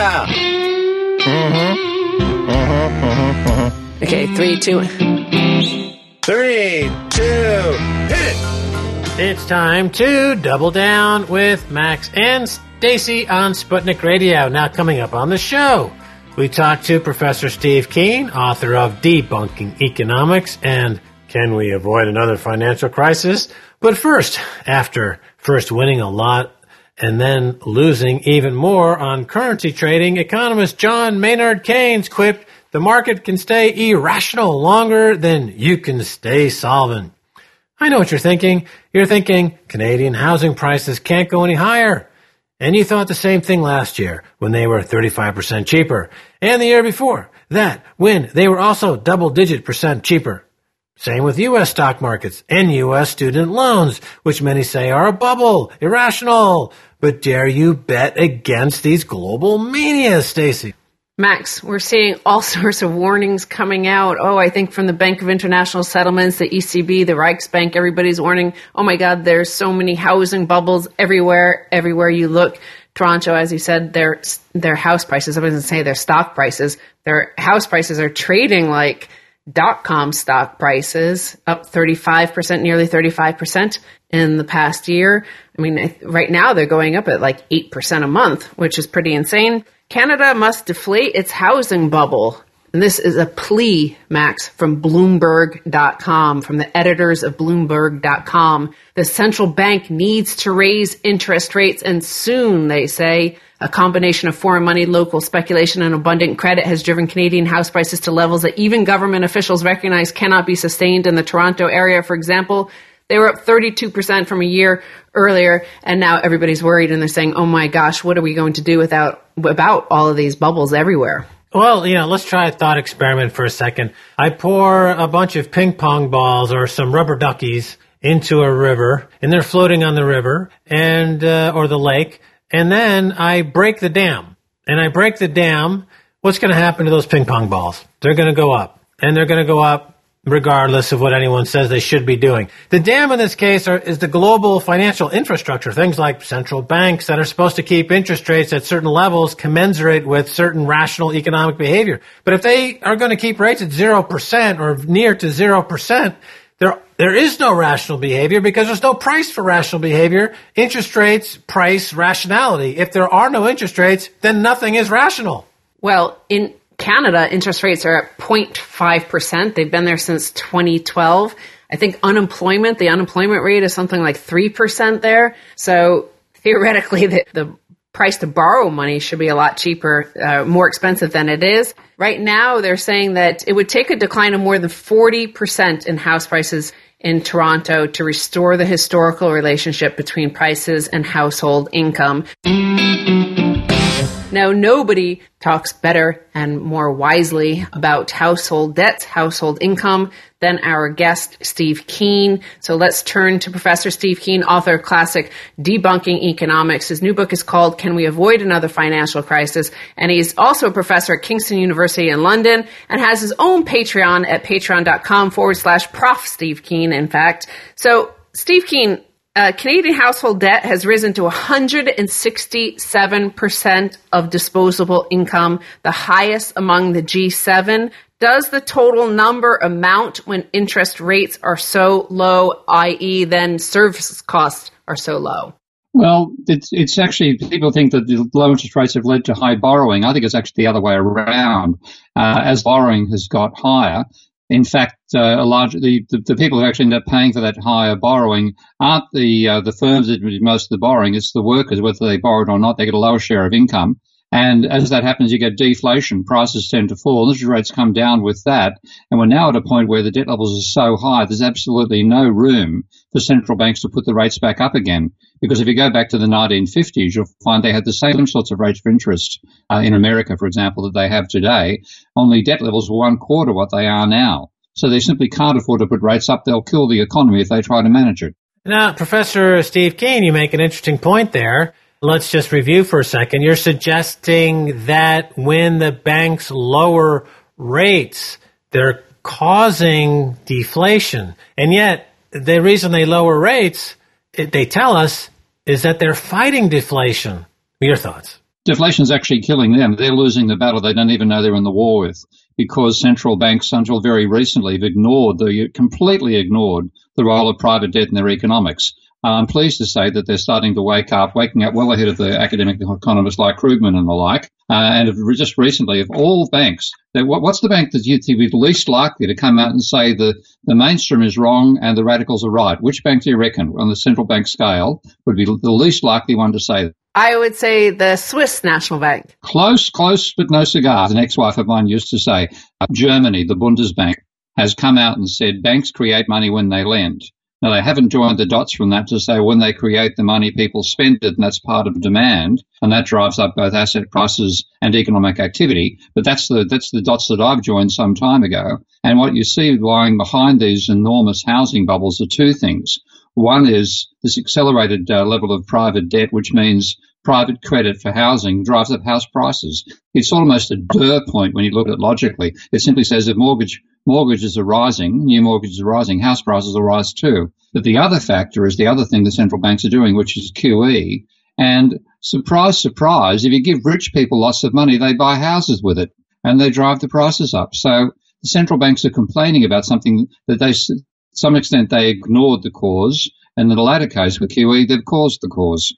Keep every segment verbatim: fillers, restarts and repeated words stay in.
Yeah! Mm-hmm. Mm-hmm. Mm-hmm. Mm-hmm. Okay, three, two... Three, two, hit it! It's time to double down with Max and Stacy on Sputnik Radio. Now coming up on the show, we talk to Professor Steve Keen, author of Debunking Economics and Can We Avoid Another Financial Crisis? But first, after first winning a lot and then losing even more on currency trading, economist John Maynard Keynes quipped, the market can stay irrational longer than you can stay solvent. I know what you're thinking. You're thinking Canadian housing prices can't go any higher. And you thought the same thing last year when they were thirty-five percent cheaper. And the year before that when they were also double-digit percent cheaper. Same with U S stock markets and U S student loans, which many say are a bubble, irrational. But dare you bet against these global manias, Stacy? Max, we're seeing all sorts of warnings coming out. Oh, I think from the Bank of International Settlements, the E C B, the Reichsbank, everybody's warning, oh my God, there's so many housing bubbles everywhere, everywhere you look. Toronto, as you said, their their house prices, I wasn't say their stock prices, their house prices are trading like dot-com stock prices, up thirty-five percent, nearly thirty-five percent in the past year. I mean, right now they're going up at like eight percent a month, which is pretty insane. Canada must deflate its housing bubble. And this is a plea, Max, from Bloomberg dot com, from the editors of Bloomberg dot com. The central bank needs to raise interest rates, and soon, they say. A combination of foreign money, local speculation, and abundant credit has driven Canadian house prices to levels that even government officials recognize cannot be sustained. In the Toronto area, for example, they were up thirty-two percent from a year earlier, and now everybody's worried, and they're saying, oh my gosh, what are we going to do without about all of these bubbles everywhere? Well, you know, let's try a thought experiment for a second. I pour a bunch of ping pong balls or some rubber duckies into a river, and they're floating on the river and uh, or the lake, and then I break the dam. And I break the dam, what's going to happen to those ping pong balls? They're going to go up, and they're going to go up regardless of what anyone says they should be doing. The dam in this case are, is the global financial infrastructure, things like central banks that are supposed to keep interest rates at certain levels commensurate with certain rational economic behavior. But if they are going to keep rates at zero percent or near to zero percent, there there is no rational behavior because there's no price for rational behavior. Interest rates price rationality. If there are no interest rates, then nothing is rational. Well, in Canada, interest rates are at zero point five percent. They've been there since twenty twelve. I think unemployment, the unemployment rate is something like three percent there. So theoretically, the, the price to borrow money should be a lot cheaper, uh, more expensive than it is. Right now, they're saying that it would take a decline of more than forty percent in house prices in Toronto to restore the historical relationship between prices and household income. Now, nobody talks better and more wisely about household debts, household income than our guest, Steve Keen. So let's turn to Professor Steve Keen, author of classic Debunking Economics. His new book is called Can We Avoid Another Financial Crisis? And he's also a professor at Kingston University in London and has his own Patreon at patreon.com forward slash Prof Steve Keen, in fact. So, Steve Keen, Uh, Canadian household debt has risen to one hundred sixty-seven percent of disposable income, the highest among the G seven. Does the total number amount when interest rates are so low, that is then service costs are so low? Well, it's it's actually, people think that the low interest rates have led to high borrowing. I think it's actually the other way around. Uh, as borrowing has got higher, in fact, uh, a large the, the the people who actually end up paying for that higher borrowing aren't the uh, the firms that do most of the borrowing. It's the workers, whether they borrowed or not. They get a lower share of income, and as that happens, you get deflation. Prices tend to fall. Interest rates come down with that, and we're now at a point where the debt levels are so high. There's absolutely no room for central banks to put the rates back up again. Because if you go back to the nineteen fifties, you'll find they had the same sorts of rates of interest uh, in America, for example, that they have today. Only debt levels were one quarter what they are now. So they simply can't afford to put rates up. They'll kill the economy if they try to manage it. Now, Professor Steve Keen, you make an interesting point there. Let's just review for a second. You're suggesting that when the banks lower rates, they're causing deflation. And yet, the reason they lower rates, they tell us, is that they're fighting deflation. Your thoughts? Deflation is actually killing them. They're losing the battle they don't even know they're in the war with, because central banks until very recently have ignored, the completely ignored the role of private debt in their economics. I'm pleased to say that they're starting to wake up, waking up well ahead of the academic economists like Krugman and the like. Uh, and just recently, of all banks, what's the bank that you think would be least likely to come out and say the, the mainstream is wrong and the radicals are right? Which bank do you reckon on the central bank scale would be the least likely one to say that? I would say the Swiss National Bank. Close, close, but no cigar. An ex-wife of mine used to say, uh, Germany, the Bundesbank, has come out and said banks create money when they lend. Now, they haven't joined the dots from that to say when they create the money, people spend it, and that's part of demand, and that drives up both asset prices and economic activity. But that's the that's the dots that I've joined some time ago. And what you see lying behind these enormous housing bubbles are two things. One is this accelerated uh, level of private debt, which means private credit for housing drives up house prices. It's almost a Durr point when you look at it logically. It simply says if mortgage mortgages are rising, new mortgages are rising, house prices will rise too. But the other factor is the other thing the central banks are doing, which is Q E. And surprise, surprise, if you give rich people lots of money, they buy houses with it and they drive the prices up. So the central banks are complaining about something that they, to some extent, they ignored the cause. And in the latter case with Q E, they've caused the cause.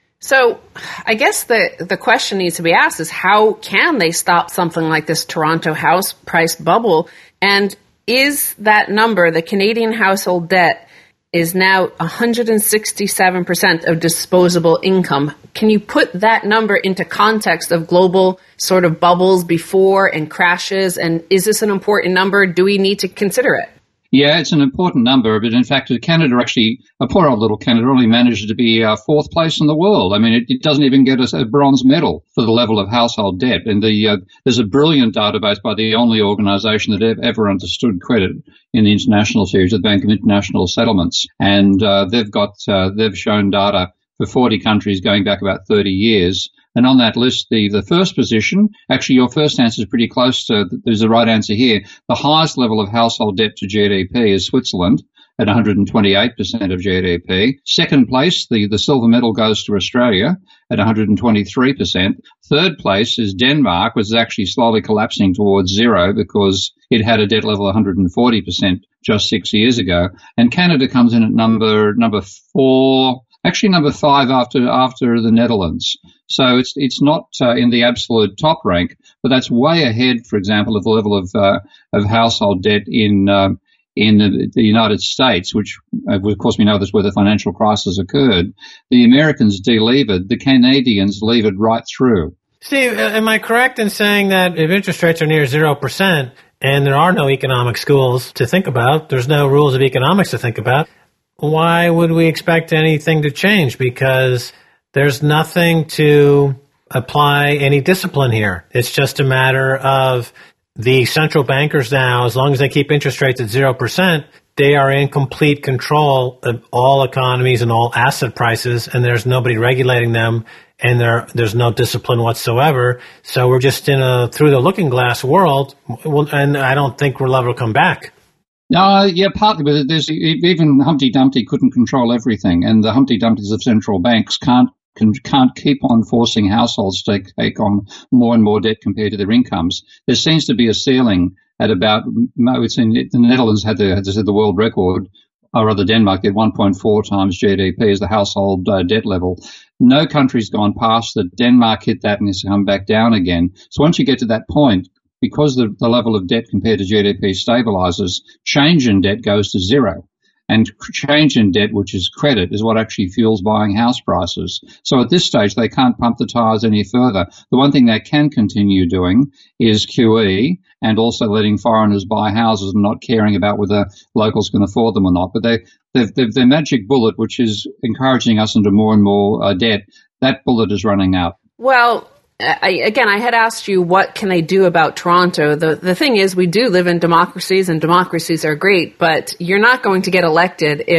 So I guess the, the question needs to be asked is how can they stop something like this Toronto house price bubble? And is that number, the Canadian household debt, is now one hundred sixty-seven percent of disposable income. Can you put that number into context of global sort of bubbles before and crashes? And is this an important number? Do we need to consider it? Yeah, it's an important number, but in fact, Canada actually, a poor old little Canada, only managed to be uh, fourth place in the world. I mean, it, it doesn't even get us a bronze medal for the level of household debt. And the uh, there's a brilliant database by the only organisation that ever, ever understood credit in the international series, the Bank of International Settlements, and uh, they've got uh, they've shown data for forty countries going back about thirty years. And on that list, the, the first position, actually your first answer is pretty close to, there's the right answer here. The highest level of household debt to G D P is Switzerland at one hundred twenty-eight percent of G D P. Second place, the, the silver medal goes to Australia at one hundred twenty-three percent. Third place is Denmark, which is actually slowly collapsing towards zero because it had a debt level of one hundred forty percent just six years ago. And Canada comes in at number, number four, actually number five after, after the Netherlands. So it's it's not uh, in the absolute top rank, but that's way ahead, for example, of the level of uh, of household debt in uh, in the, the United States, which uh, of course we know that's where the financial crisis occurred. The Americans delevered, the Canadians levered right through. Steve, am I correct in saying that if interest rates are near zero percent and there are no economic schools to think about, there's no rules of economics to think about, why would we expect anything to change? Because there's nothing to apply any discipline here. It's just a matter of the central bankers now, as long as they keep interest rates at zero percent, they are in complete control of all economies and all asset prices, and there's nobody regulating them, and there there's no discipline whatsoever. So we're just in a through the looking glass world, and I don't think we'll ever come back. No, yeah, partly, but there's even Humpty Dumpty couldn't control everything, and the Humpty Dumptys of central banks can't can, can't keep on forcing households to take on more and more debt compared to their incomes. There seems to be a ceiling at about, it's in, the Netherlands had the, had the world record, or rather Denmark, at one point four times G D P as the household uh, debt level. No country's gone past that. Denmark hit that and has come back down again. So once you get to that point, because the, the level of debt compared to G D P stabilizes, change in debt goes to zero. And change in debt, which is credit, is what actually fuels buying house prices. So at this stage, they can't pump the tires any further. The one thing they can continue doing is Q E and also letting foreigners buy houses and not caring about whether locals can afford them or not. But they, they've, they've, their magic bullet, which is encouraging us into more and more uh, debt, that bullet is running out. Well, I, again, I had asked you what can they do about Toronto. The the thing is, we do live in democracies, and democracies are great, but you're not going to get elected if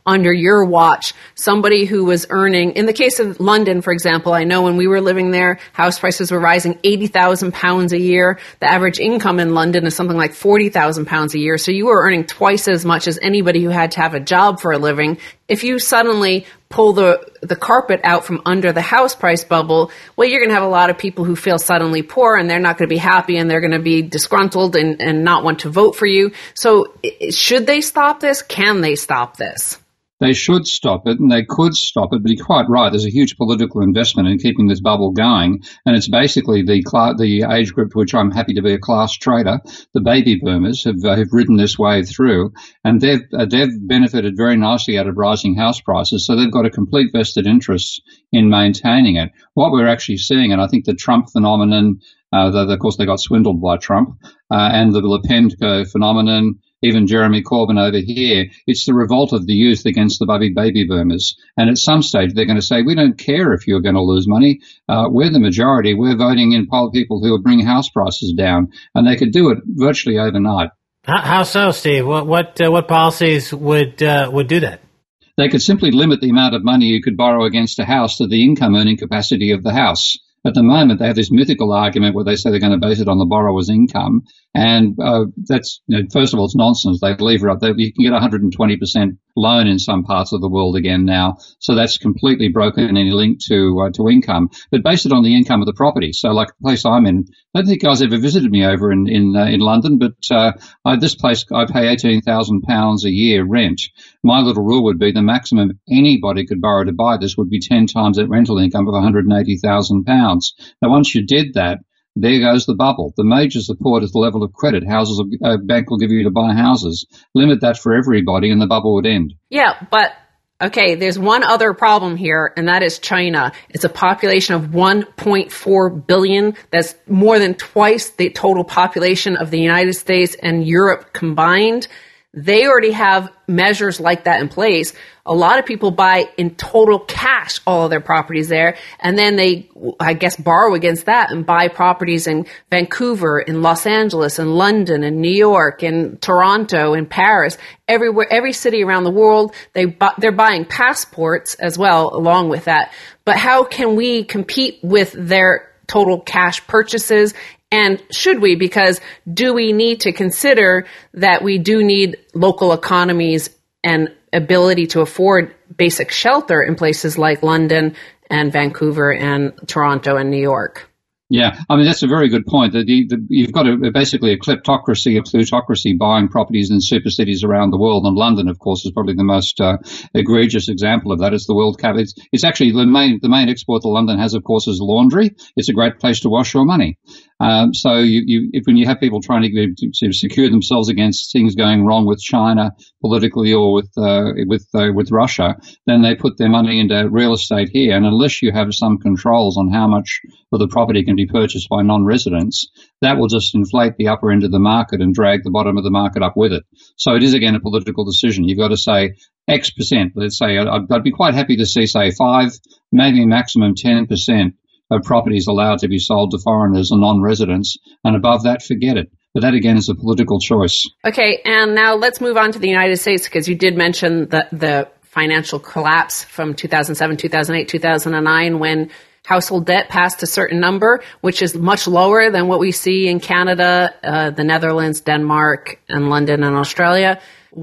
under your watch, somebody who was earning, in the case of London, for example, I know when we were living there, house prices were rising eighty thousand pounds a year. The average income in London is something like forty thousand pounds a year. So you were earning twice as much as anybody who had to have a job for a living. If you suddenly pull the, the carpet out from under the house price bubble, well, you're going to have a lot of people who feel suddenly poor, and they're not going to be happy, and they're going to be disgruntled and, and not want to vote for you. So should they stop this? Can they stop this? They should stop it, and they could stop it, but you're quite right. There's a huge political investment in keeping this bubble going, and it's basically the cl- the age group to which I'm happy to be a class traitor. The baby boomers have, uh, have ridden this wave through, and they've uh, they've benefited very nicely out of rising house prices, so they've got a complete vested interest in maintaining it. What we're actually seeing, and I think the Trump phenomenon, uh, though of course they got swindled by Trump, uh, and the Le Pen phenomenon, even Jeremy Corbyn over here, it's the revolt of the youth against the baby baby boomers. And at some stage, they're going to say, we don't care if you're going to lose money. Uh, we're the majority. We're voting in people who will bring house prices down. And they could do it virtually overnight. How, how so, Steve? What what, uh, what policies would uh, would do that? They could simply limit the amount of money you could borrow against a house to the income earning capacity of the house. At the moment, they have this mythical argument where they say they're going to base it on the borrower's income. And uh, that's, you know, first of all, it's nonsense. They lever up. They, you can get one hundred twenty percent loan in some parts of the world again now. So that's completely broken any link to uh, to income. But base it on the income of the property. So like the place I'm in, I don't think guys ever visited me over in in, uh, in London, but uh, I, this place, I pay eighteen thousand pounds a year rent. My little rule would be the maximum anybody could borrow to buy this would be ten times that rental income of one hundred eighty thousand pounds. Now, once you did that, there goes the bubble. The major support is the level of credit houses a bank will give you to buy houses. Limit that for everybody and the bubble would end. Yeah, but okay, there's one other problem here, and that is China. It's a population of one point four billion. That's more than twice the total population of the United States and Europe combined. They already have measures like that in place. A lot of people buy in total cash all of their properties there, and then they, I guess, borrow against that and buy properties in Vancouver, in Los Angeles, in London, in New York, in Toronto, in Paris, everywhere, every city around the world. They bu- they're buying passports as well along with that. But how can we compete with their total cash purchases? And should we? Because do we need to consider that we do need local economies and ability to afford basic shelter in places like London and Vancouver and Toronto and New York? Yeah, I mean, that's a very good point. The, the, you've got a, basically a kleptocracy, a plutocracy buying properties in super cities around the world. And London, of course, is probably the most uh, egregious example of that. It's the world cap. It's, it's actually the main, the main export that London has, of course, is laundry. It's a great place to wash your money. Um, so you, you, if, when you have people trying to, to, to secure themselves against things going wrong with China politically or with uh, with uh, with Russia, then they put their money into real estate here. And unless you have some controls on how much of the property can be purchased by non-residents, that will just inflate the upper end of the market and drag the bottom of the market up with it. So it is again a political decision. You've got to say X percent. Let's say I'd, I'd be quite happy to see say five, maybe maximum ten percent. Of properties allowed to be sold to foreigners and non-residents, and above that, forget it. But that, again, is a political choice. Okay, and now let's move on to the United States, because you did mention the, the financial collapse from two thousand seven, two thousand eight, two thousand nine, when household debt passed a certain number, which is much lower than what we see in Canada, uh, the Netherlands, Denmark, and London and Australia.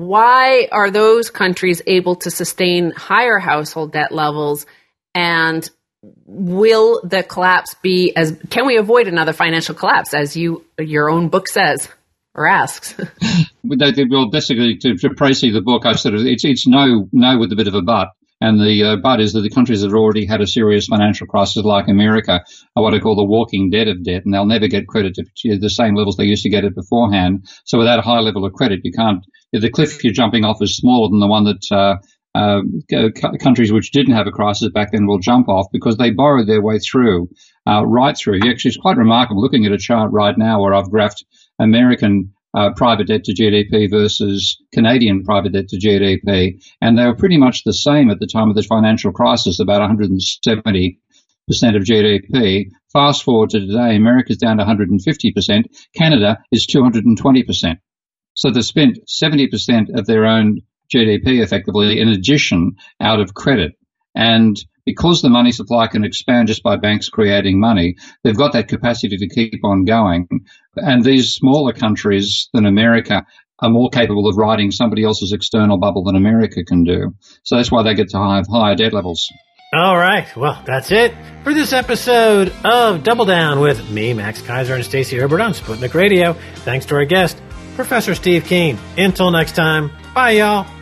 Why are those countries able to sustain higher household debt levels, and will the collapse be as, can we avoid another financial collapse, as you, your own book says or asks? Well, basically, to, to precede the book, I said it's, it's no, no with a bit of a but. And the uh, but is that the countries that have already had a serious financial crisis, like America, are what I call the walking dead of debt, and they'll never get credit to the same levels they used to get it beforehand. So without a high level of credit, you can't, the cliff you're jumping off is smaller than the one that, uh, Uh, countries which didn't have a crisis back then will jump off, because they borrowed their way through, uh, right through. Actually, it's quite remarkable looking at a chart right now where I've graphed American uh, private debt to G D P versus Canadian private debt to G D P, and they were pretty much the same at the time of the financial crisis, about one hundred seventy percent of G D P. Fast forward to today, America's down to one hundred fifty percent. Canada is two hundred twenty percent. So they've spent seventy percent of their own G D P effectively in addition out of credit. And because the money supply can expand just by banks creating money, they've got that capacity to keep on going. And these smaller countries than America are more capable of riding somebody else's external bubble than America can do. So that's why they get to have higher debt levels. All right. Well, that's it for this episode of Double Down with me, Max Kaiser, and Stacey Herbert on Sputnik Radio. Thanks to our guest, Professor Steve Keen. Until next time, bye, y'all.